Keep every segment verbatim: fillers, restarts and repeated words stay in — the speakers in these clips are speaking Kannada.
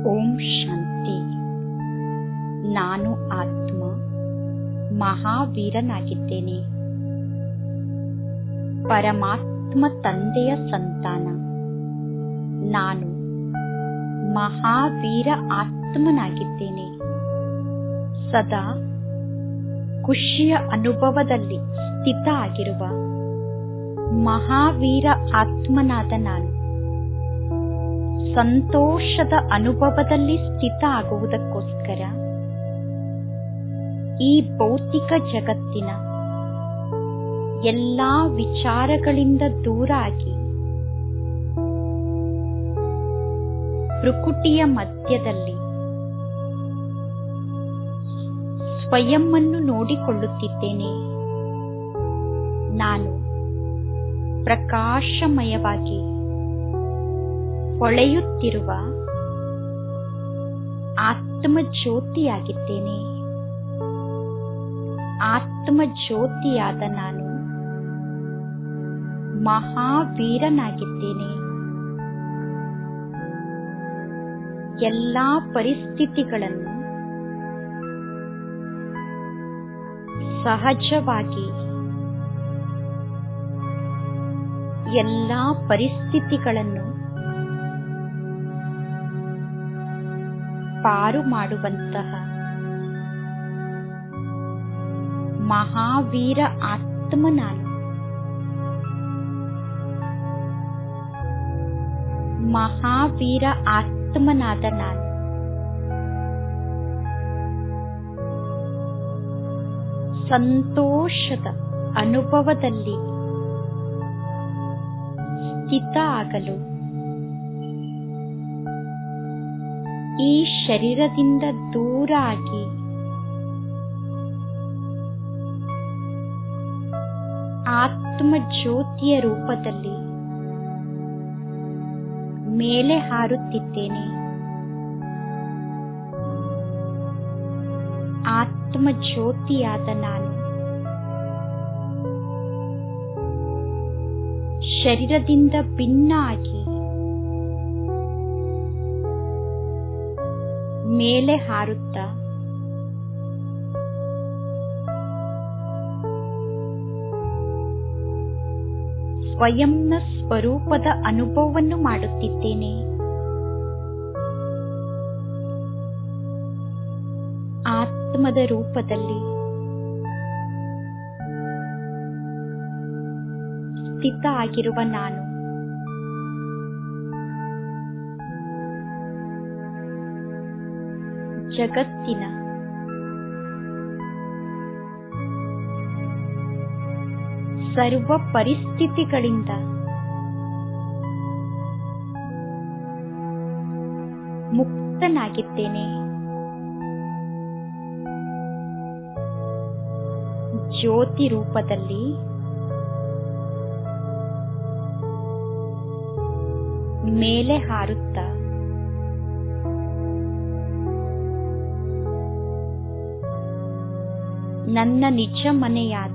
ಓಂ ಶಾಂತಿ. ನಾನು ಆತ್ಮ ಮಹಾವೀರನಾಗಿದ್ದೇನೆ. ಪರಮಾತ್ಮ ತಂದೆಯ ಸಂತಾನ. ನಾನು ಮಹಾವೀರ ಆತ್ಮನಾಗಿದ್ದೇನೆ. ಸದಾ ಖುಷಿಯ ಅನುಭವದಲ್ಲಿ ಸ್ಥಿತ ಆಗಿರುವ ಮಹಾವೀರ ಆತ್ಮನಾದ ನಾನು ಸಂತೋಷದ ಅನುಭವದಲ್ಲಿ ಸ್ಥಿತ ಆಗುವುದಕ್ಕೋಸ್ಕರ ಈ ಭೌತಿಕ ಜಗತ್ತಿನ ಎಲ್ಲಾ ವಿಚಾರಗಳಿಂದ ದೂರ ಆಗಿ ಪ್ರಕೃತಿಯ ಮಧ್ಯದಲ್ಲಿ ಸ್ವಯಂವನ್ನು ನೋಡಿಕೊಳ್ಳುತ್ತಿದ್ದೇನೆ. ನಾನು ಪ್ರಕಾಶಮಯವಾಗಿ ಹೊಳೆಯುತ್ತಿರುವ ಆತ್ಮ ಜ್ಯೋತಿಯಾಗಿದ್ದೇನೆ. ಆತ್ಮ ಜ್ಯೋತಿಯಾದ ನಾನು ಮಹಾವೀರನಾಗಿದ್ದೇನೆ. ಎಲ್ಲಾ ಪರಿಸ್ಥಿತಿಗಳನ್ನು ಸಹಜವಾಗಿ ಎಲ್ಲಾ ಪರಿಸ್ಥಿತಿಗಳನ್ನು ಪಾರು ಮಾಡುವಂತಹ ಮಹಾವೀರ ಆತ್ಮ ನಾನು. ಮಹಾವೀರ ಆತ್ಮನಾದ ನಾನು ಸಂತೋಷದ ಅನುಭವದಲ್ಲಿ ಸ್ಥಿತ ಆಗಲು ಈ ಶರೀರದಿಂದ ದೂರ ಆಗಿ ಆತ್ಮ ಜ್ಯೋತಿಯ ರೂಪದಲ್ಲಿ ಮೇಲೆ ಹಾರುತ್ತಿದ್ದೇನೆ. ಆತ್ಮ ಜ್ಯೋತಿಯಾದ ನಾನು ಶರೀರದಿಂದ ಭಿನ್ನ ಆಗಿ ಮೇಲೆ ಹಾರುತ್ತಾ ಸ್ವಯಂನ ಸ್ವರೂಪದ ಅನುಭವವನ್ನು ಮಾಡುತ್ತಿದ್ದೇನೆ. ಆತ್ಮದ ರೂಪದಲ್ಲಿ ಸ್ಥಿತ ಆಗಿರುವ ನಾನು ಜಗತ್ತಿನ ಸರ್ವ ಪರಿಸ್ಥಿತಿಗಳಿಂದ ಮುಕ್ತನಾಗಿದ್ದೇನೆ. ಜ್ಯೋತಿ ರೂಪದಲ್ಲಿ ಮೇಲೆ ಹಾರುತ್ತಾ ನನ್ನ ನಿಜ ಮನೆಯಾದ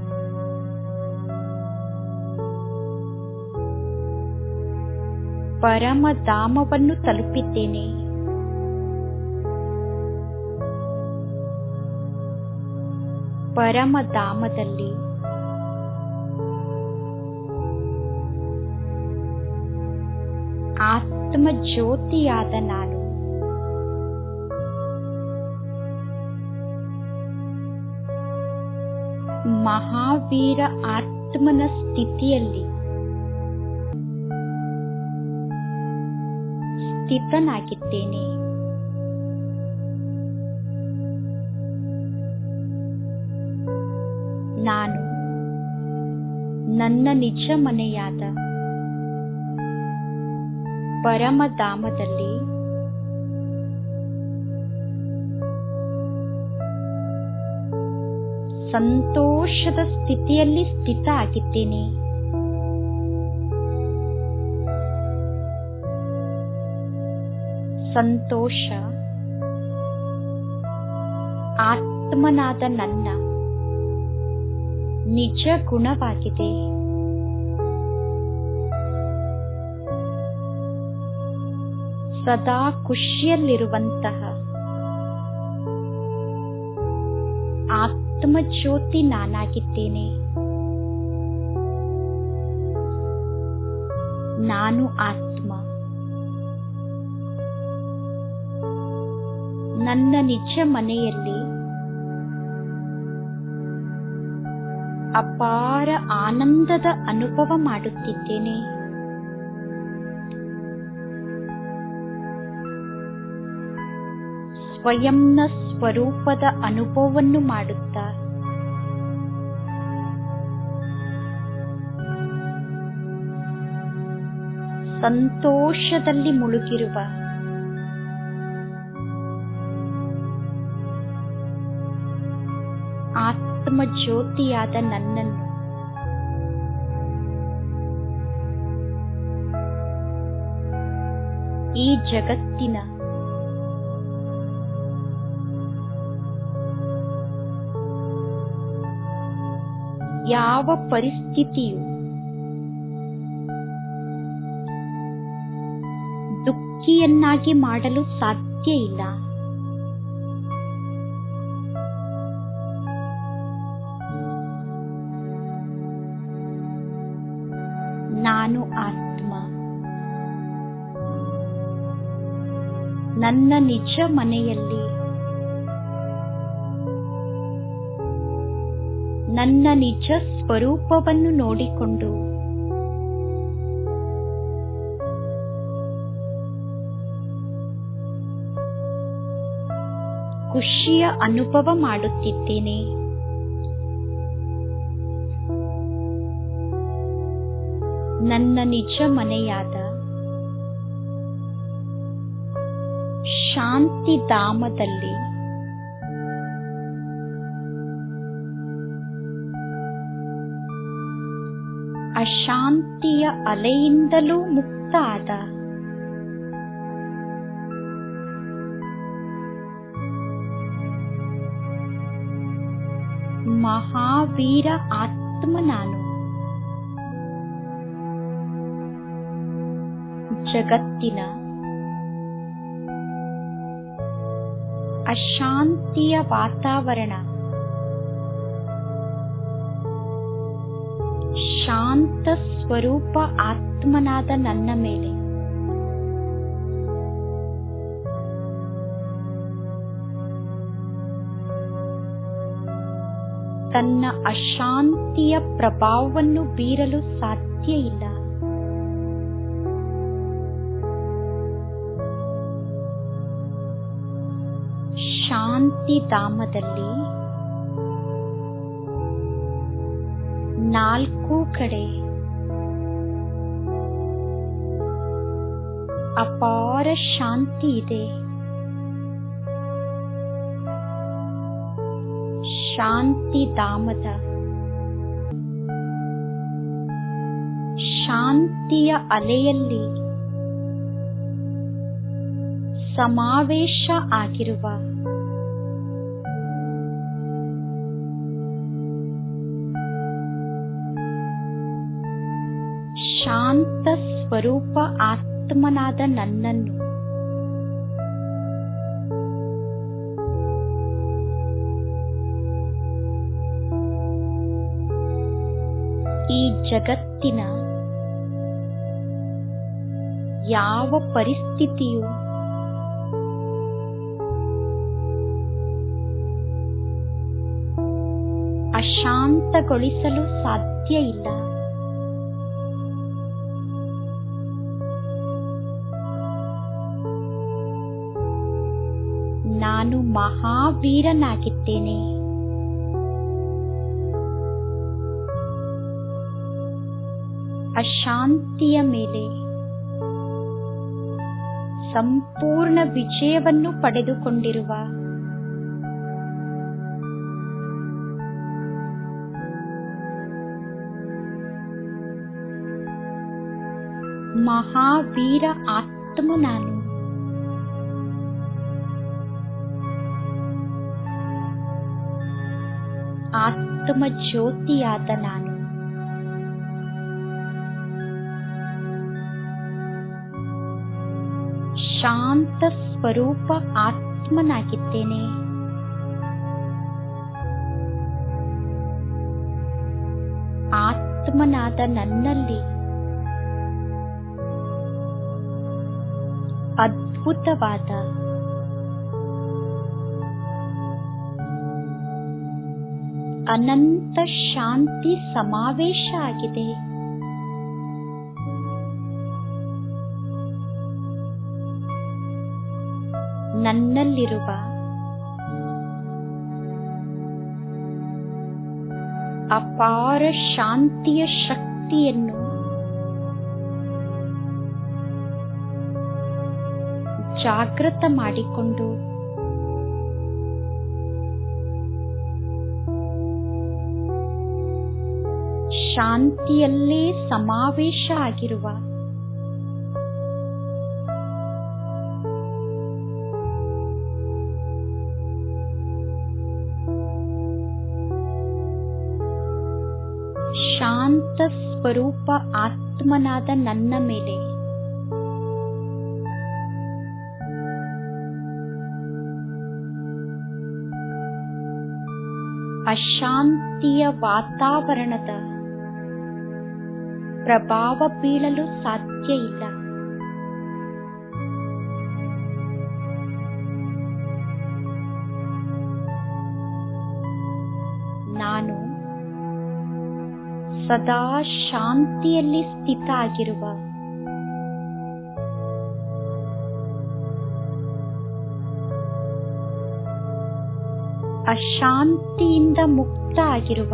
ಪರಮಧಾಮವನ್ನು ತಲುಪಿದ್ದೇನೆ. ಪರಮಧಾಮದಲ್ಲಿ ಆತ್ಮ ಜ್ಯೋತಿಯಾದ ನಾನು ಮಹಾವೀರ ಆತ್ಮನ ಸ್ಥಿತಿಯಲ್ಲಿ ಸ್ಥಿತನಾಗಿದ್ದೇನೆ. ನಾನು ನನ್ನ ನಿಜ ಮನೆಯಾದ ಪರಮಧಾಮದಲ್ಲಿ ಸಂತೋಷದ ಸ್ಥಿತಿಯಲ್ಲಿ ಸ್ಥಿತ ಆಗಿದ್ದೇನೆ. ಸಂತೋಷ ಆತ್ಮನಾದ ನನ್ನ ನಿಜ ಗುಣವಾಗಿದೆ. ಸದಾ ಖುಷಿಯಲ್ಲಿರುವಂತಹ ಆತ್ಮಜ್ಯೋತಿ ನಾನಾಗಿದ್ದೇನೆ. ನಾನು ಆತ್ಮ. ನನ್ನ ನಿಜ ಮನೆಯಲ್ಲಿ ಅಪಾರ ಆನಂದದ ಅನುಭವ ಮಾಡುತ್ತಿದ್ದೇನೆ. ಸ್ವಯಂನ ಸ್ವರೂಪದ ಅನುಭವವನ್ನು ಮಾಡುತ್ತಾ ಸಂತೋಷದಲ್ಲಿ ಮುಳುಗಿರುವ ಆತ್ಮ ಜ್ಯೋತಿಯಾದ ನನ್ನನ್ನು ಈ ಜಗತ್ತಿನ ಯಾವ ಪರಿಸ್ಥಿತಿಯು ದುಃಖಿಯನ್ನಾಗಿ ಮಾಡಲು ಸಾಧ್ಯ ಇಲ್ಲ. ನಾನು ಆತ್ಮ. ನನ್ನ ನಿಜ ಮನೆಯಲ್ಲಿ ನನ್ನ ನಿಜ ಸ್ವರೂಪವನ್ನು ನೋಡಿಕೊಂಡು ಖುಷಿಯ ಅನುಭವ ಮಾಡುತ್ತಿದ್ದೇನೆ. ನನ್ನ ನಿಜ ಮನೆಯಾದ ಶಾಂತಿಧಾಮದಲ್ಲಿ ಅಶಾಂತಿಯ ಅಲೆಯಿಂದಲೂ ಮುಕ್ತ ಆದ ಮಹಾವೀರ ಆತ್ಮ ನಾನು. ಜಗತ್ತಿನ ಅಶಾಂತಿಯ ವಾತಾವರಣ ಶಾಂತ ಸ್ವರೂಪ ಆತ್ಮನಾದ ನನ್ನ ಮೇಲೆ ತನ್ನ ಅಶಾಂತಿಯ ಪ್ರಭಾವವನ್ನು ಬೀರಲು ಸಾಧ್ಯ ಇಲ್ಲ. ಶಾಂತಿಧಾಮದಲ್ಲಿ ನಾಲ್ಕು ಕಡೆ ಅಪಾರ ಶಾಂತಿ ಇದೆ. ಶಾಂತಿಧಾಮದ ಶಾಂತಿಯ ಅಲೆಯಲ್ಲಿ ಸಮಾವೇಶ ಆಗಿರುವ ಶಾಂತ ಸ್ವರೂಪ ಆತ್ಮನಾದ ನನ್ನನ್ನು ಈ ಜಗತ್ತಿನ ಯಾವ ಪರಿಸ್ಥಿತಿಯು ಅಶಾಂತಗೊಳಿಸಲು ಸಾಧ್ಯ ಇಲ್ಲ. ನಾನು ಮಹಾವೀರನಾಗಿದ್ದೇನೆ. ಅಶಾಂತಿಯ ಮೇಲೆ ಸಂಪೂರ್ಣ ವಿಜಯವನ್ನು ಪಡೆದುಕೊಂಡಿರುವ ಮಹಾವೀರ ಆತ್ಮ ನಾನು. ಆತ್ಮ ಜ್ಯೋತಿಯಾದ ನಾನು ಶಾಂತ ಸ್ವರೂಪ ಆತ್ಮನಾಗಿದ್ದೇನೆ. ಆತ್ಮನಾದ ನನ್ನಲ್ಲಿ ಅದ್ಭುತವಾದ ಅನಂತ ಶಾಂತಿ ಸಮಾವೇಶ ಆಗಿದೆ. ನನ್ನಲ್ಲಿರುವ ಅಪಾರ ಶಾಂತಿಯ ಶಕ್ತಿಯನ್ನು ಜಾಗೃತ ಮಾಡಿಕೊಂಡು ಶಾಂತಿಯಲ್ಲೇ ಸಮಾವೇಶ ಆಗಿರುವ ಶಾಂತ ಸ್ವರೂಪ ಆತ್ಮನಾದ ನನ್ನ ಮೇಲೆ ಅಶಾಂತಿಯ ವಾತಾವರಣದ ಪ್ರಭಾವ ಬೀಳಲು ಸಾಧ್ಯ ಇಲ್ಲ. ನಾನು ಸದಾ ಶಾಂತಿಯಲ್ಲಿ ಸ್ಥಿತ ಆಗಿರುವ ಅಶಾಂತಿಯಿಂದ ಮುಕ್ತ ಆಗಿರುವ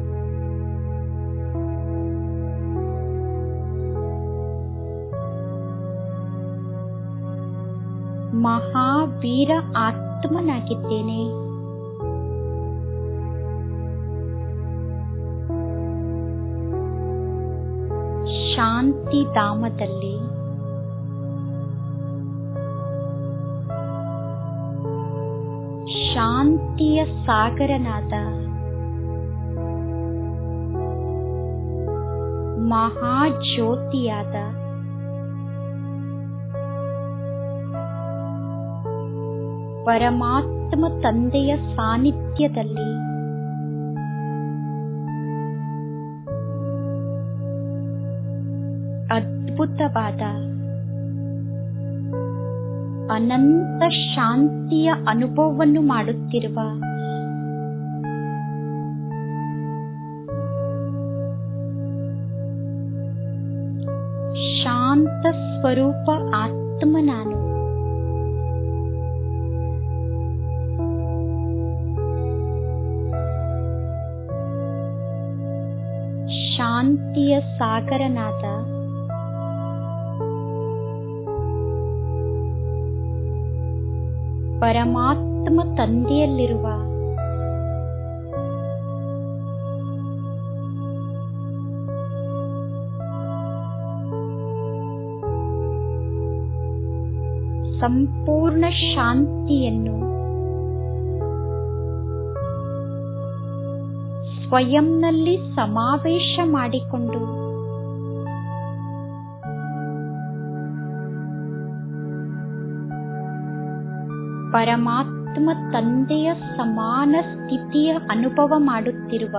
ಮಹಾವೀರ ಆತ್ಮನಾಗಿದ್ದೇನೆ. ಶಾಂತಿ ಧಾಮದಲ್ಲಿ ಶಾಂತಿಯ ಸಾಗರನಾದ ಮಹಾಜ್ಯೋತಿಯಾದ ಪರಮಾತ್ಮ ತಂದೆಯ ಸಾನ್ನಿಧ್ಯದಲ್ಲಿ ಅದ್ಭುತವಾದ ಅನಂತ ಶಾಂತಿಯ ಅನುಭವವನ್ನು ಮಾಡುತ್ತಿರುವ ಶಾಂತ ಸ್ವರೂಪ ಆತ್ಮ ನಾನು. ಶಾಂತಿಯ ಸಾಗರನಾದ ಪರಮಾತ್ಮ ತಂದೆಯಲ್ಲಿರುವ ಸಂಪೂರ್ಣ ಶಾಂತಿಯನ್ನು ಸ್ವಯಂನಲ್ಲಿ ಸಮಾವೇಶ ಮಾಡಿಕೊಂಡು ಪರಮಾತ್ಮ ತಂದೆಯ ಸಮಾನ ಸ್ಥಿತಿಯ ಅನುಭವ ಮಾಡುತ್ತಿರುವ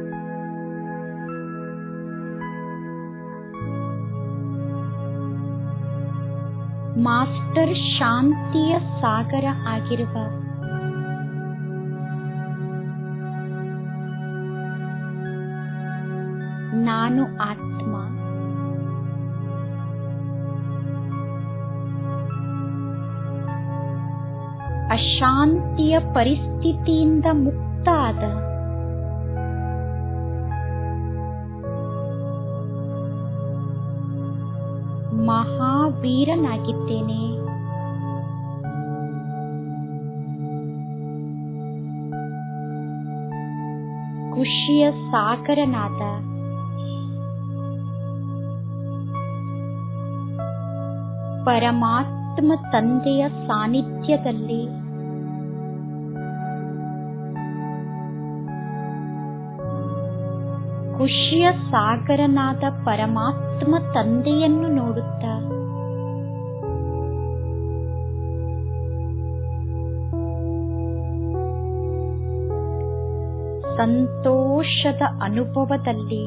ಮಾಸ್ಟರ್ ಶಾಂತಿಯ ಸಾಗರ ಆಗಿರುವ ನಾನು ಆತ್ಮ ಅಶಾಂತಿಯ ಪರಿಸ್ಥಿತಿಯಿಂದ ಮುಕ್ತ ಆದ ಮಹಾವೀರನಾಗಿದ್ದೇನೆ. ಖುಷಿಯ ಸಾಗರನಾದ ಪರಮಾತ್ಮ ತಂದೆಯ ಸಾನ್ನಿಧ್ಯದಲ್ಲಿ ಖುಷಿಯ ಸಾಗರನಾದ ಪರಮಾತ್ಮ ತಂದೆಯನ್ನು ನೋಡುತ್ತಾ ಸಂತೋಷದ ಅನುಭವದಲ್ಲಿ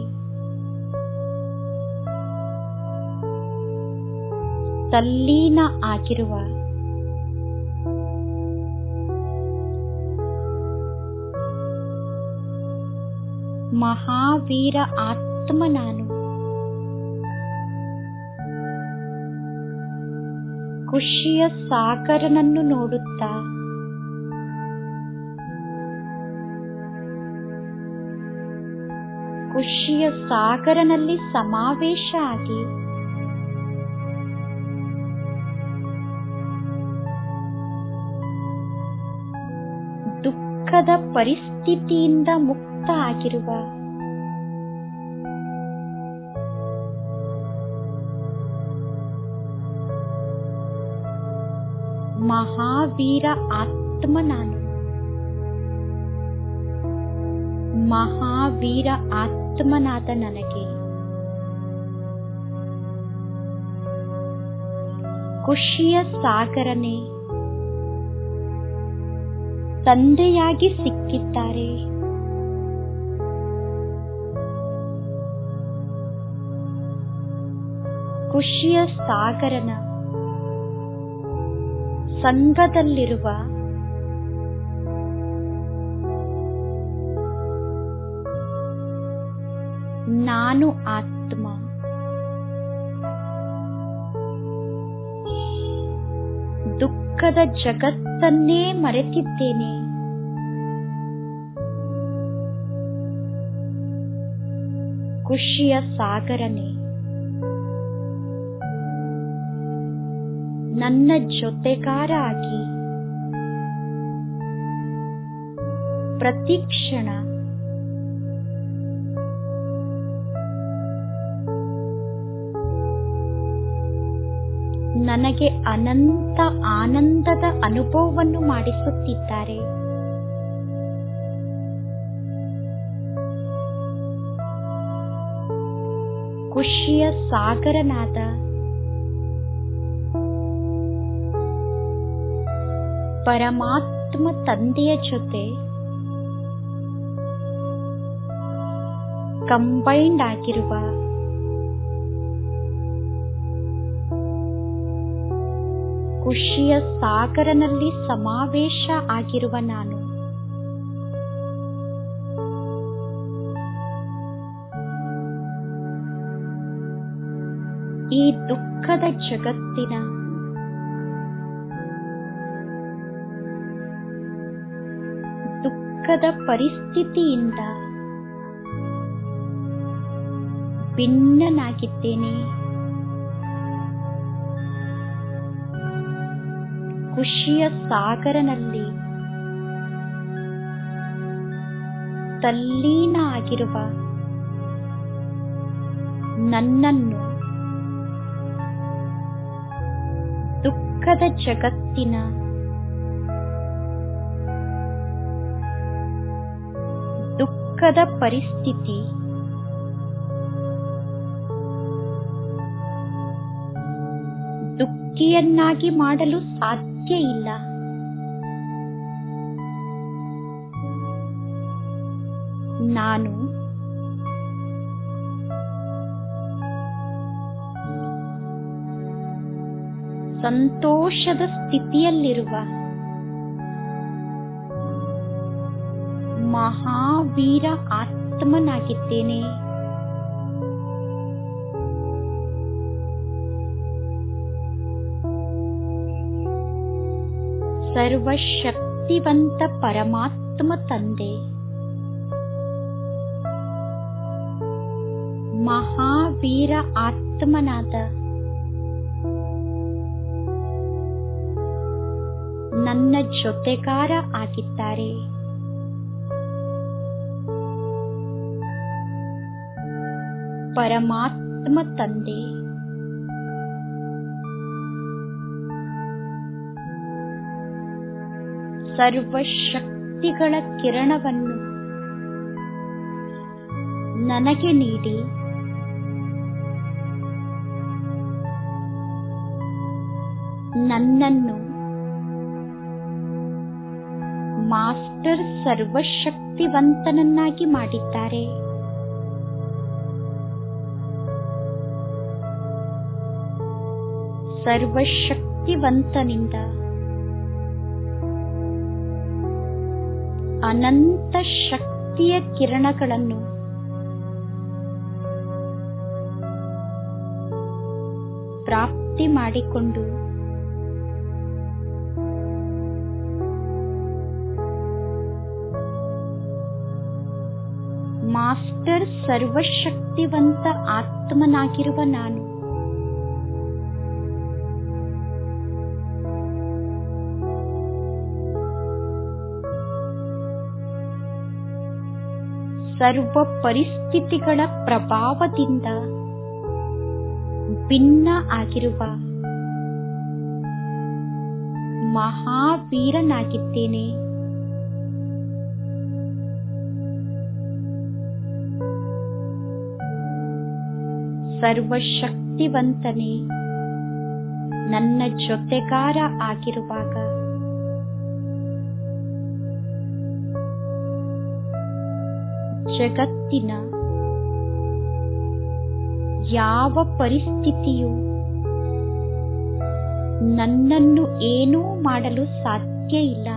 ತಲ್ಲೀನ ಆಗಿರುವ ಮಹಾವೀರ ಆತ್ಮ ನಾನು. ಖುಷಿಯ ಸಾಗರನನ್ನು ನೋಡುತ್ತಾ ಖುಷಿಯ ಸಾಗರನಲ್ಲಿ ಸಮಾವೇಶ ಆಗಿ ದುಃಖದ ಪರಿಸ್ಥಿತಿಯಿಂದ ಮುಕ್ತ ಆಗಿರುವ ಮಹಾವೀರ ಆತ್ಮ ನಾನು. ಮಹಾವೀರ ಆತ್ಮನಾದ ನನಗೆ ಖುಷಿಯ ಸಾಗರನೇ ತಂದೆಯಾಗಿ ಸಿಕ್ಕಿದ್ದಾರೆ. ಖುಷಿಯ ಸಾಗರನ ಸಂಗದಲ್ಲಿರುವ ನಾನು ಆತ್ಮ ದುಃಖದ ಜಗತ್ತನ್ನೇ ಮರೆತಿದ್ದೇನೆ. ಖುಷಿಯ ಸಾಗರನೇ ನನ್ನ ಜೊತೆಗಾರ ಆಗಿ ಪ್ರತಿಕ್ಷಣ ನನಗೆ ಅನಂತ ಆನಂದದ ಅನುಭವವನ್ನು ಮಾಡಿಸುತ್ತಿದ್ದಾರೆ. ಖುಷಿಯ ಸಾಗರನಾದ ಪರಮಾತ್ಮ ತಂದೆಯ ಜೊತೆ ಕಂಬೈಂಡ್ ಆಗಿರುವ ಖುಷಿಯ ಸಾಗರನಲ್ಲಿ ಸಮಾವೇಶ ಆಗಿರುವ ನಾನು ಈ ದುಃಖದ ಜಗತ್ತಿನ ದುಃಖದ ಪರಿಸ್ಥಿತಿಯಿಂದ ಭಿನ್ನನಾಗಿದ್ದೇನೆ. ಖುಷಿಯ ಸಾಗರನಲ್ಲಿ ತಲ್ಲೀನ ಆಗಿರುವ ನನ್ನನ್ನು ದುಃಖದ ಜಗತ್ತಿನ ದುಃಖದ ಪರಿಸ್ಥಿತಿ ದುಃಖಿಯನ್ನಾಗಿ ಮಾಡಲು ಸಾಧ್ಯ ಇಲ್ಲ. ನಾನು ಸಂತೋಷದ ಸ್ಥಿತಿಯಲ್ಲಿರುವ ಮಹಾವೀರ ಆತ್ಮನಾಗಿದ್ದೇನೆ. ಸರ್ವಶಕ್ತಿವಂತ ಪರಮಾತ್ಮ ತಂದೆ ಮಹಾವೀರ ಆತ್ಮನಾದ ನನ್ನ ಜೊತೆಗಾರ ಆಗಿದ್ದಾರೆ. ಪರಮಾತ್ಮ ತಂದೆ ಸರ್ವಶಕ್ತಿಗಳ ಕಿರಣವನ್ನು ನನಗೆ ನೀಡಿ ನನ್ನನ್ನು ಮಾಸ್ಟರ್ ಸರ್ವಶಕ್ತಿ ಶಕ್ತಿವಂತನನ್ನಾಗಿ ಮಾಡಿದ್ದಾರೆ. ಸರ್ವಶಕ್ತಿವಂತನಿಂದ ಅನಂತ ಶಕ್ತಿಯ ಕಿರಣಗಳನ್ನು ಪ್ರಾಪ್ತಿ ಮಾಡಿಕೊಂಡು ಮಾಸ್ಟರ್ ಸರ್ವಶಕ್ತಿವಂತ ಆತ್ಮನಾಗಿರುವ ನಾನು ಸರ್ವ ಪರಿಸ್ಥಿತಿಗಳ ಪ್ರಭಾವದಿಂದ ಭಿನ್ನ ಆಗಿರುವ ಮಹಾವೀರನಾಗಿದ್ದೇನೆ. ಸರ್ವಶಕ್ತಿವಂತನೇ ನನ್ನ ಜೊತೆಗಾರ ಆಗಿರುವಾಗ ಜಗತ್ತಿನ ಯಾವ ಪರಿಸ್ಥಿತಿಯೂ ನನ್ನನ್ನು ಏನೂ ಮಾಡಲು ಸಾಧ್ಯ ಇಲ್ಲ.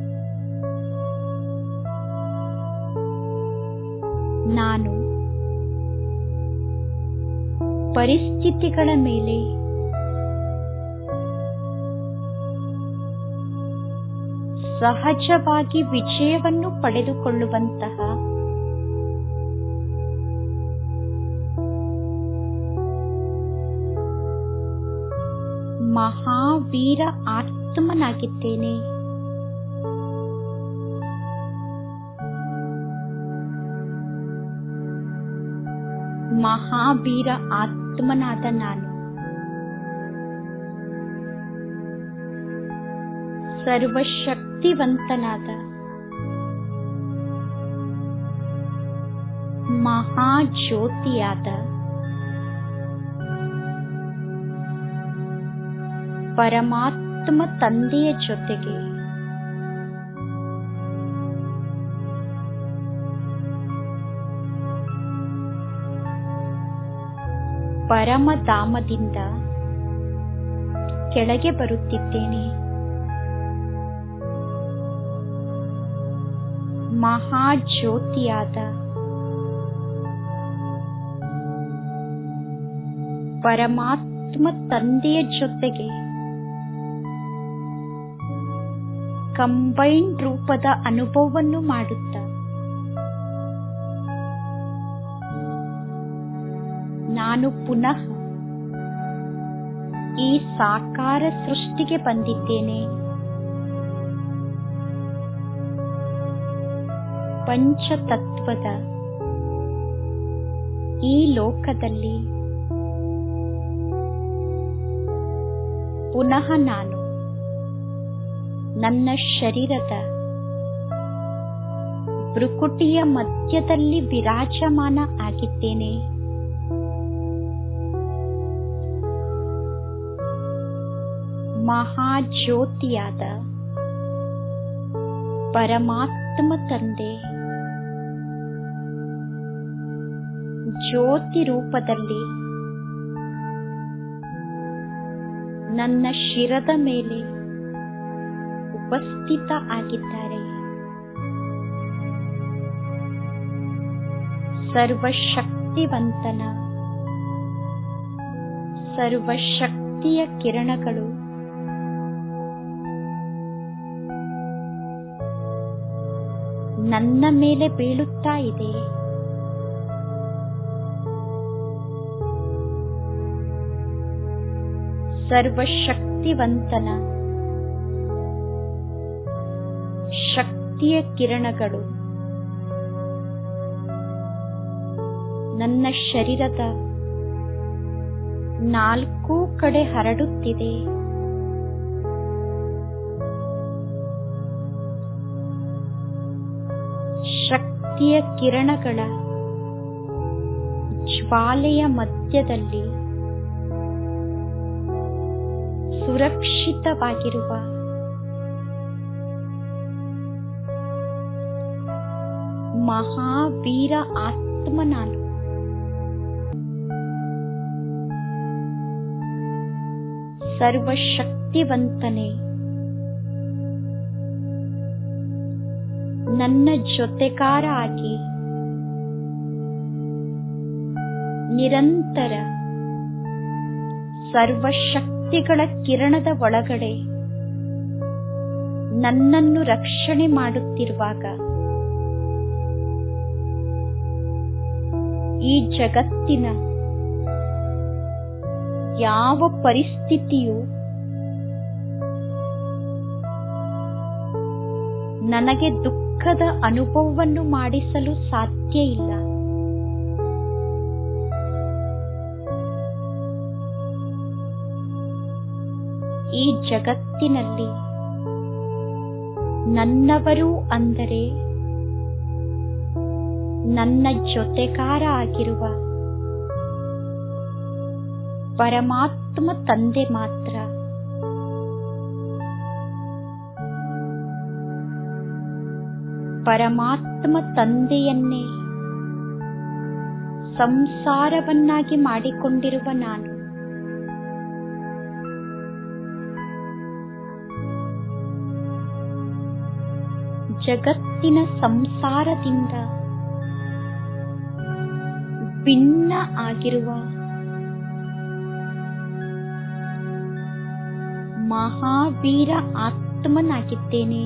ನಾನು ಪರಿಸ್ಥಿತಿಗಳ ಮೇಲೆ ಸಹಜವಾಗಿ ವಿಜಯವನ್ನು ಪಡೆದುಕೊಳ್ಳುವಂತಹ ಮಹಾವೀರ ಆತ್ಮನಾಗಿದ್ದೇನೆ. ಮಹಾವೀರ ಆತ್ಮನಾದ ನಾನು ಸರ್ವಶಕ್ತಿವಂತನಾದ ಮಹಾಜ್ಯೋತಿಯಾದ ಪರಮಾತ್ಮ ತಂದೆಯ ಜೊತೆಗೆ ಪರಮಧಾಮದಿಂದ ಕೆಳಗೆ ಬರುತ್ತಿದ್ದೇನೆ. ಮಹಾಜ್ಯೋತಿಯಾದ ಪರಮಾತ್ಮ ತಂದೆಯ ಜೊತೆಗೆ ಕಂಬೈನ್ಡ್ ರೂಪದ ಅನುಭವವನ್ನು ಮಾಡುತ್ತಾ ನಾನು ಪುನಃ ಈ ಸಾಕಾರ ಸೃಷ್ಟಿಗೆ ಬಂದಿದ್ದೇನೆ. ಪಂಚತತ್ವದ ಈ ಲೋಕದಲ್ಲಿ ಪುನಃ ನಾನು ನನ್ನ ಶರೀರದ ಭ್ರುಕುಟಿಯ ಮಧ್ಯದಲ್ಲಿ ವಿರಾಜಮಾನ ಆಗಿದ್ದೇನೆ. ಮಹಾಜ್ಯೋತಿಯಾದ ಪರಮಾತ್ಮ ತಂದೆ ಜ್ಯೋತಿ ರೂಪದಲ್ಲಿ ನನ್ನ ಶಿರದ ಮೇಲೆ ಉಪಸ್ಥಿತ ಆಗಿದ್ದಾರೆ. ಸರ್ವಶಕ್ತಿವಂತನ ಸರ್ವಶಕ್ತಿಯ ಕಿರಣಗಳು ನನ್ನ ಮೇಲೆ ಬೀಳುತ್ತಾ ಇದೆ. ಸರ್ವಶಕ್ತಿವಂತನ ಶಕ್ತಿಯ ಕಿರಣಗಳು ನನ್ನ ಶರೀರದ ನಾಲ್ಕೂ ಕಡೆ ಹರಡುತ್ತಿದೆ. ಶಕ್ತಿಯ ಕಿರಣಗಳ ಜ್ವಾಲೆಯ ಮಧ್ಯದಲ್ಲಿ ಸುರಕ್ಷಿತವಾಗಿರುವ ಮಹಾವೀರ ಆತ್ಮ ನಾನು. ಸರ್ವಶಕ್ತಿವಂತನೇ, ನನ್ನ ಜೊತೆಗಾರ ಆಗಿ ನಿರಂತರ ಸರ್ವಶಕ್ತಿಗಳ ಕಿರಣದ ಒಳಗಡೆ ನನ್ನನ್ನು ರಕ್ಷಣೆ ಮಾಡುತ್ತಿರುವಾಗ ಈ ಜಗತ್ತಿನ ಯಾವ ಪರಿಸ್ಥಿತಿಯು ನನಗೆ ದುಃಖದ ಅನುಭವವನ್ನು ಮಾಡಿಸಲು ಸಾಧ್ಯ ಇಲ್ಲ. ಈ ಜಗತ್ತಿನಲ್ಲಿ ನನ್ನವರು ಅಂದರೆ ನನ್ನ ಜೊತೆಗಾರ ಆಗಿರುವ ಪರಮಾತ್ಮ ತಂದೆ ಮಾತ್ರ. ಪರಮಾತ್ಮ ತಂದೆಯನ್ನೇ ಸಂಸಾರವನ್ನಾಗಿ ಮಾಡಿಕೊಂಡಿರುವ ನಾನು ಜಗತ್ತಿನ ಸಂಸಾರದಿಂದ ಭಿನ್ನ ಆಗಿರುವ ಮಹಾವೀರ ಆತ್ಮನಾಗಿದ್ದೇನೆ.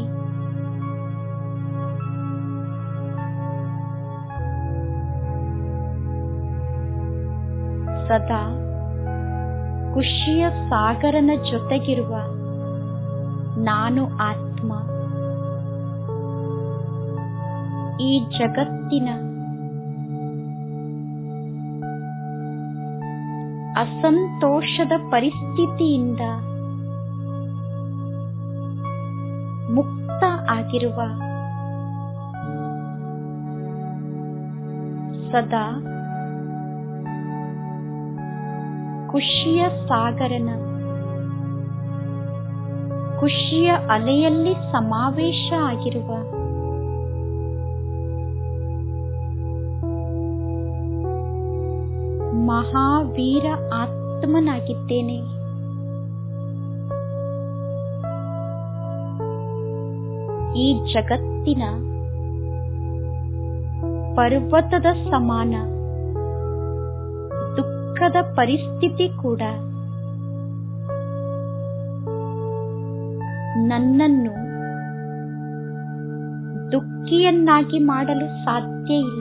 ಸದಾ ಖುಷಿಯ ಸಾಗರನ ಜೊತೆಗಿರುವ ನಾನು ಆತ್ಮ. ಈ ಜಗತ್ತಿನ ಅಸಂತೋಷದ ಪರಿಸ್ಥಿತಿಯಿಂದ ಮುಕ್ತ ಆಗಿರುವ ಸದಾ ಖುಷಿಯ ಸಾಗರನ ಖುಷಿಯ ಅಲೆಯಲ್ಲಿ ಸಮಾವೇಶ ಆಗಿರುವ ಮಹಾವೀರ ಆತ್ಮನಾಗಿದ್ದೇನೆ. ಈ ಜಗತ್ತಿನ ಪರ್ವತದ ಸಮಾನ ದುಃಖದ ಪರಿಸ್ಥಿತಿ ಕೂಡ ನನ್ನನ್ನು ದುಃಖಿಯನ್ನಾಗಿ ಮಾಡಲು ಸಾಧ್ಯ ಇಲ್ಲ.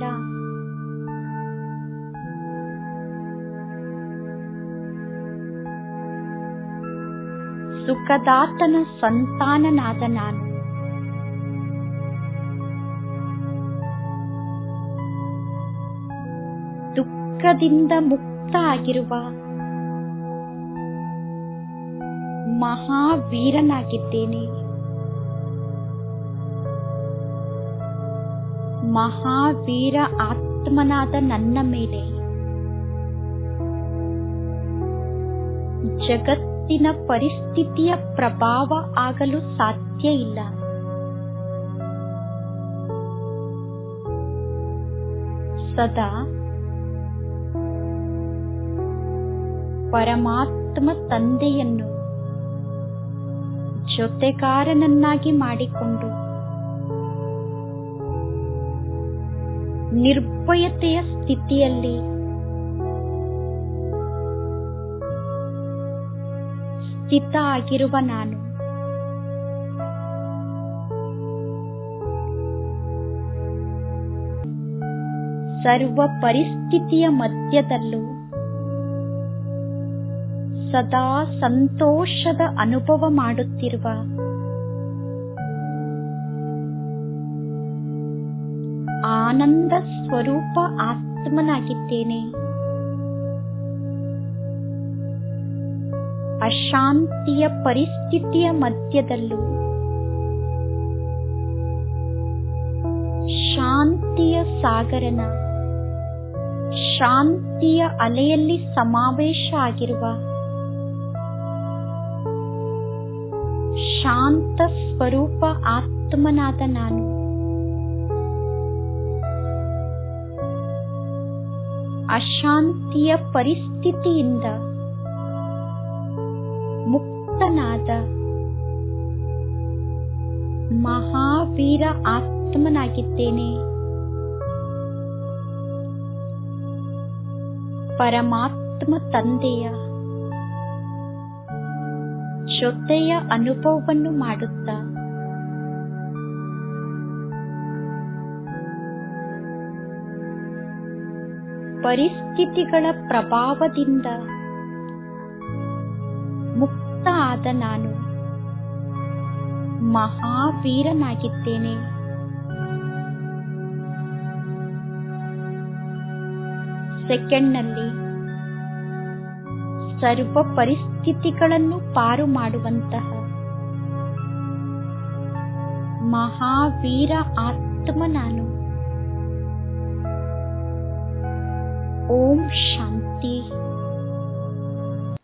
ಸುಖದಾತನ ಸಂತಾನನಾದ ನಾನು ದುಃಖದಿಂದ ಮುಕ್ತ ಆಗಿರುವ ಮಹಾವೀರನಾಗಿದ್ದೇನೆ. ಮಹಾವೀರ ಆತ್ಮನಾದ ನನ್ನ ಮೇಲೆ ಜಗತ್ತಿನ ಪರಿಸ್ಥಿತಿಯ ಪ್ರಭಾವ ಆಗಲು ಸಾಧ್ಯ ಇಲ್ಲ. ಸದಾ ಪರಮಾತ್ಮ ತಂದೆಯನ್ನು ಜೊತೆಗಾರನನ್ನಾಗಿ ಮಾಡಿಕೊಂಡು ನಿರ್ಭಯತೆಯ ಸ್ಥಿತಿಯಲ್ಲಿ ಸ್ಥಿತ ಆಗಿರುವ ನಾನು ಸರ್ವ ಪರಿಸ್ಥಿತಿಯ ಮಧ್ಯದಲ್ಲೂ ಸದಾ ಸಂತೋಷದ ಅನುಭವ ಮಾಡುತ್ತಿರುವ ಆನಂದ ಸ್ವರೂಪ ಆತ್ಮನಾಗಿದ್ದೇನೆ. ಅಶಾಂತಿಯ ಪರಿಸ್ಥಿತಿಯ ಮಧ್ಯದಲ್ಲೂ ಶಾಂತಿಯ ಸಾಗರನ ಶಾಂತಿಯ ಅಲೆಯಲ್ಲಿ ಸಮಾವೇಶ ಆಗಿರುವ ಶಾಂತ ಸ್ವರೂಪ ಆತ್ಮನಾದ ನಾನು ಅಶಾಂತಿಯ ಪರಿಸ್ಥಿತಿಯಿಂದ ಮುಕ್ತನಾದ ಮಹಾವೀರ ಆತ್ಮನಾಗಿದ್ದೇನೆ. ಪರಮಾತ್ಮ ತಂದೆಯ ಜೊತೆಯ ಅನುಭವವನ್ನು ಮಾಡುತ್ತಾ ಪರಿಸ್ಥಿತಿಗಳ ಪ್ರಭಾವದಿಂದ ಮುಕ್ತ ಆದ ನಾನು ಮಹಾವೀರನಾಗಿದ್ದೇನೆ. ಸೆಕೆಂಡ್ನಲ್ಲಿ ಸರ್ವ ಪರಿಸ್ಥಿತಿಗಳನ್ನು ಪಾರು ಮಾಡುವಂತಹ ಮಹಾವೀರ ಆತ್ಮ ನಾನು. ಓಂ ಶಾಂತಿ.